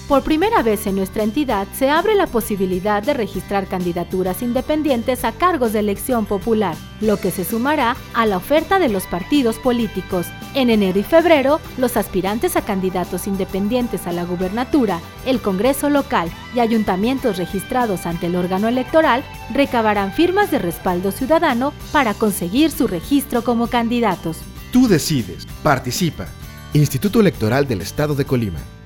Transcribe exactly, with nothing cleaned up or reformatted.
Por primera vez en nuestra entidad se abre la posibilidad de registrar candidaturas independientes a cargos de elección popular, lo que se sumará a la oferta de los partidos políticos. En enero y febrero, los aspirantes a candidatos independientes a la gubernatura, el Congreso local y ayuntamientos registrados ante el órgano electoral recabarán firmas de respaldo ciudadano para conseguir su registro como candidatos. Tú decides. Participa. Instituto Electoral del Estado de Colima.